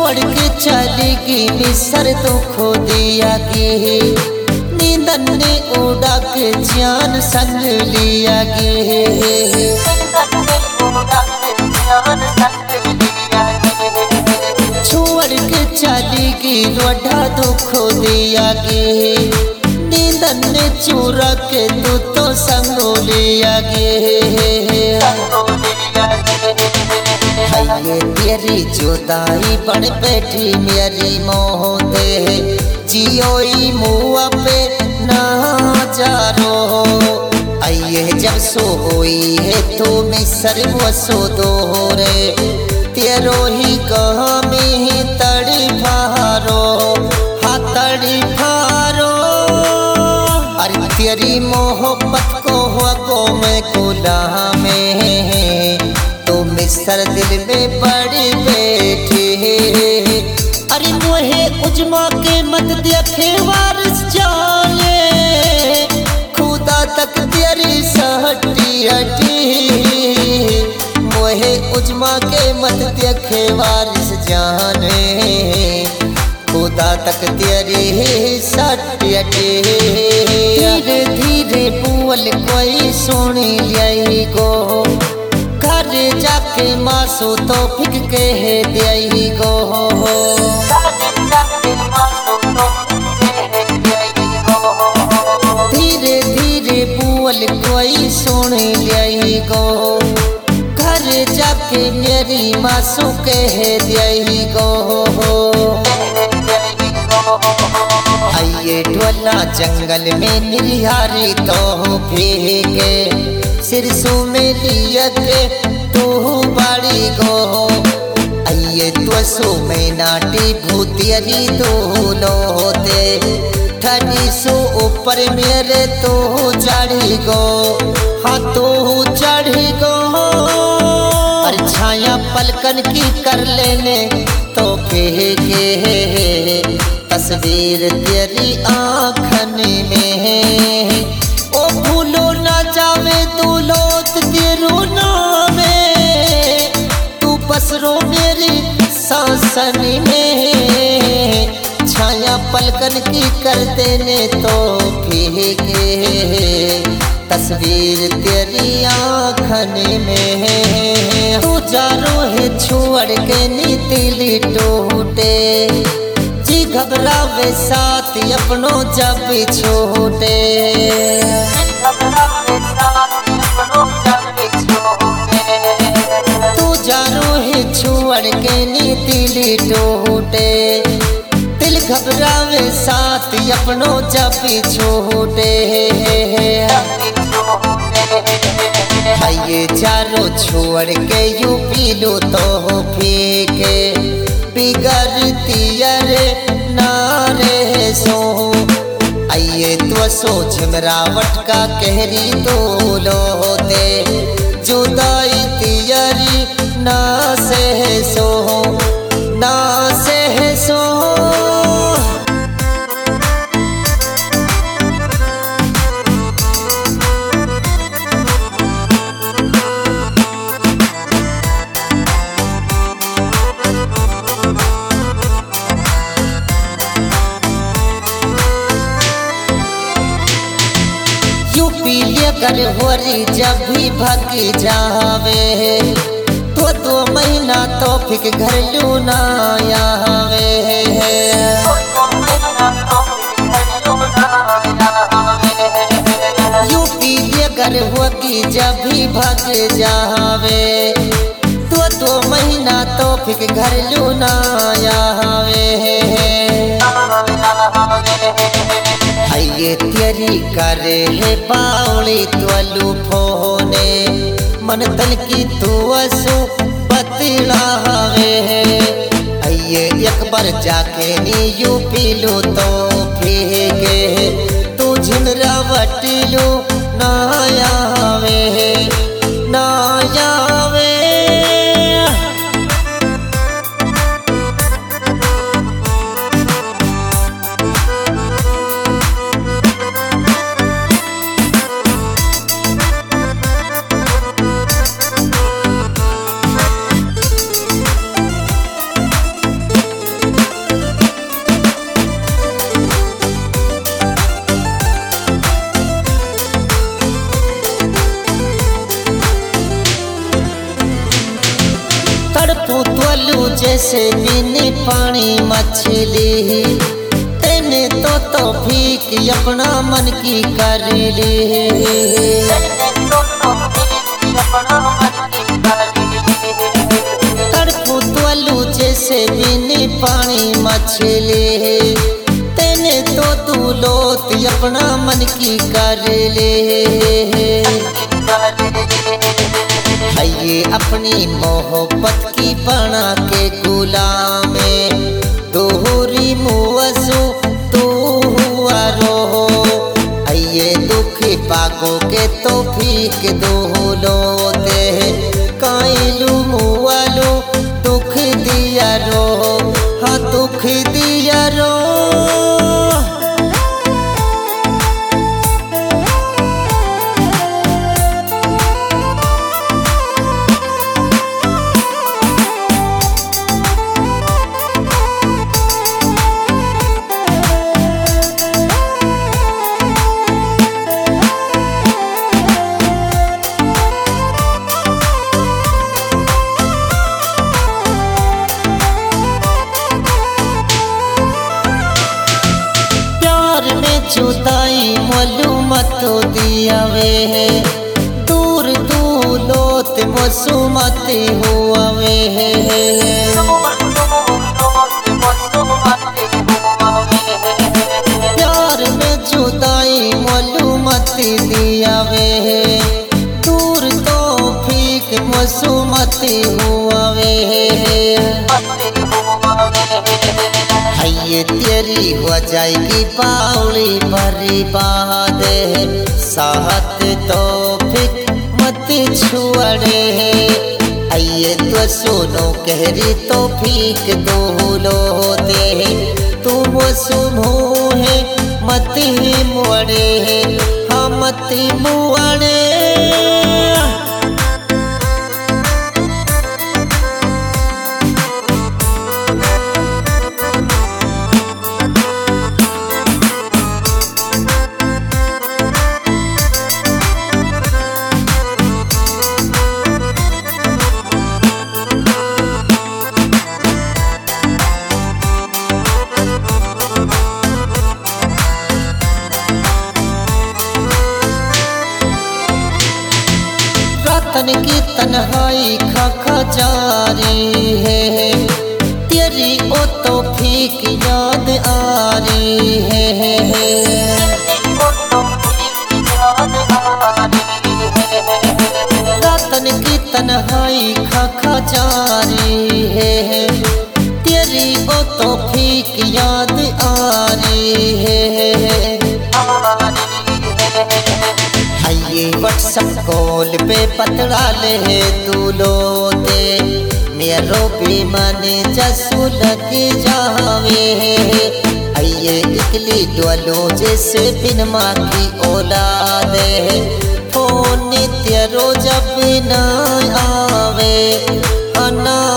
छोड़ के चलेगी मिसर तो खो दिया गे, नींदन ने उड़ा के जान सन लिया गे। छोड़ के चलेगी लोढ़ा तो खो दिया गे, नींदन ने चुरा के तू तो संग लिया गे। ये तेरी जुदाई बन बैठी मेरी मोह दे, जियोई मुआ पे ना जारो। आइए जब सो होई है तो मिसर वो सो दोहरे, तेरो ही कहा में तड़ी फारो, हाँ तड़ी फारो। अरे तेरी मोहब्बत को हुआ को मैं गुलाम में, तो मिसर दिल में बड़ी बैठी। अरे मोहे उजमा के मत देखे वारिस जाले, खुदा तक तेरी सहटी हटी। मोहे उजमा के मत देखे वारिस जाने, खुदा तक तेरी सहटी हटी। धीरे धीरे बोल कोई सुनी लियाई गो, घर जाके मासू तो फिक कह दियाई गो। धीरे धीरे बोल कोई सुन लियाई गो, घर जाके मेरी मासू कह दियाई गो। आइए ढोला जंगल में निहारी तो फेंके, सिरसू में लिया के तू बाड़ी गो। आइए तो सो में नाटी भूतियरी दोनों होते, ठंडी सो ऊपर मेरे तो चढ़ी गो, हाँ तो चढ़ी गो। और छाया पलकन की कर लेने तो के तस्वीर तेरी आँखन में। ओ भूलो ना जावे तू लोत तेरू नामे, तू पसरो मेरी सांसन में। छाया पलकन की कर देने तो भीगे, तस्वीर तेरी आँखन में। तू जारो है छोड़ के नीतिली टूटे, जी घबरावे साथ अपनों जब छोटे। तू जानो है छोड़ के नीतिली टूटे, दिल घबरावे साथ अपनों जब छोटे। आइए चारों छोड़ के यूं पी लो तो फेंके, बिगड़ती अरे नारे सो। आइए तो सो झमरावट का कहरी तो लोते, जुदाई तियरी ना से सो, ना से सो। कर होरी जब भी भग जावे, तो महीना तो फिक घर लूना आवे। यूपी अगर होगी जब भी भग जावे, तो महीना तो फिक घर लूना आवे। आइए तेरी करे है बावली त्वलू फोने, मन तल की तू असु बतला हवे। आइए एक बार जाके नी यू पी लो तो फेंके, तू झिमरा वटलू ना आवे, ना आवे। तड़पू त्वलू जैसे बिन पानी मछली, तेने तो भीख अपना मन की कर ले। तड़पू त्वलू जैसे बिन पानी मछली, तेने तो तू लोत अपना मन की कर ले। ये अपनी मोहब्बत की बना के गुलाम दोहरी मुवसू तू हुआ रो। ये दुख पागो के तो भीख दोलो दे काइलू मुआलो दुख दिया रो। हाँ दुख दिया रो। जुदाई मालूमत दिया वे दूर दूलोत मसूमत हुआ वे। प्यार में जुदाई मालूमत दिया वे दूर तो फीक मसूमत हुआ वे। ये तेरी हो जाएगी बाउली बर्बाद, साहत तो फिक मत छुड़े। ये तो सुनो कहरी तो फीक दोलो दे तुम सुमूह मत ही मुड़े। हाँ मत मुड़े। तन की तन्हाई खा जारी है, तेरी ओ तो फीक याद आ रही है। तन की तन्हाई खा जारी है, तेरी ओ तो फीक याद आ रही है। ये व्हाट्सएप कॉल पे पतड़ा ले तू लो दे मेरो भी मन जसू लग जावे। ये इकली डोलो जैसे बिन माँ की औलाद फोन तेरो जब न आवे ना